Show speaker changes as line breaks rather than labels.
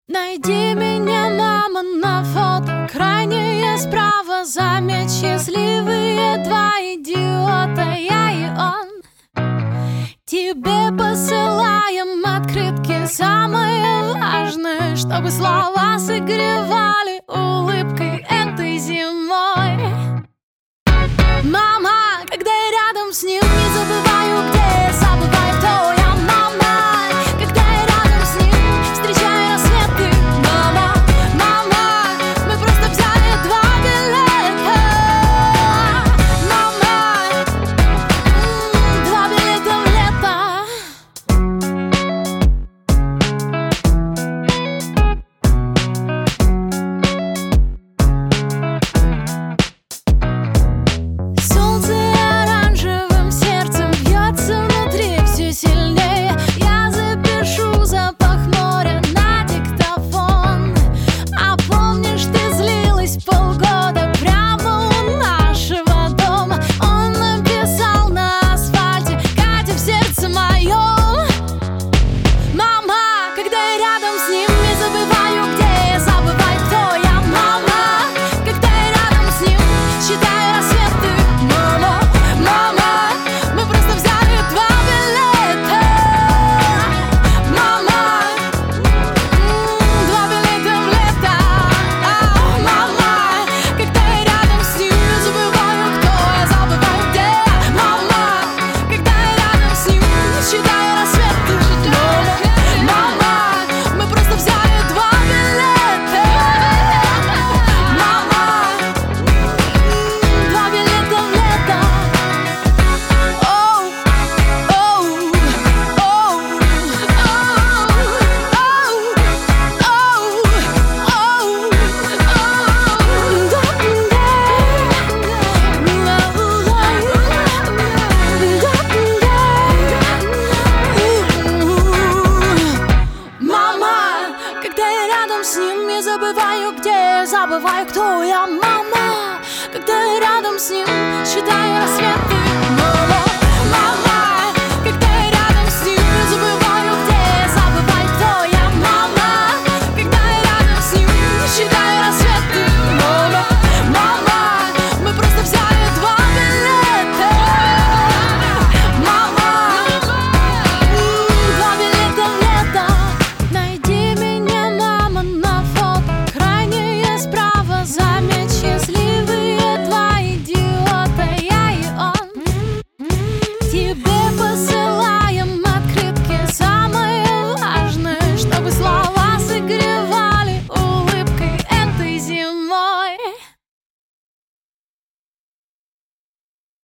Найди меня, мама, на фото крайнее справа. Заметь, счастливые два идиота, я и он. Тебе посылаем открытки. Самое важное, чтобы слова согревали улыбкой этой зимой. Мама, когда я рядом с ним, не забываю, где я, забываю, кто я. Мама, когда я рядом с ним, встречаю рассветы. Мама, мама, мы просто взяли два билета. Мама, два билета в лето. Солнце оранжевым сердцем бьется внутри все сильнее. Я запишу запах моря на диктофон. А помнишь, ты злилась полгода прямо у нашего дома? Он написал на асфальте: Катя, в сердце моем. Мама, когда я рядом с ним, не забываю, где я, забываю, кто я. Мама, когда я рядом с ним, считаю рассветы. Мама, мама, мы просто взяли два билета. Мама, два билета в лето. Мама, когда я рядом с ним, не забываю, кто я, забываю, где я. Мама, когда я рядом с ним, считаю рассветы. Мама, мы просто взяли два билета. Мама, два билета в лето. Оу, оу, оу, Мама, когда я рядом с ним, я забываю, где я, забываю, кто я. Мама, когда я рядом с ним, считаю рассветы.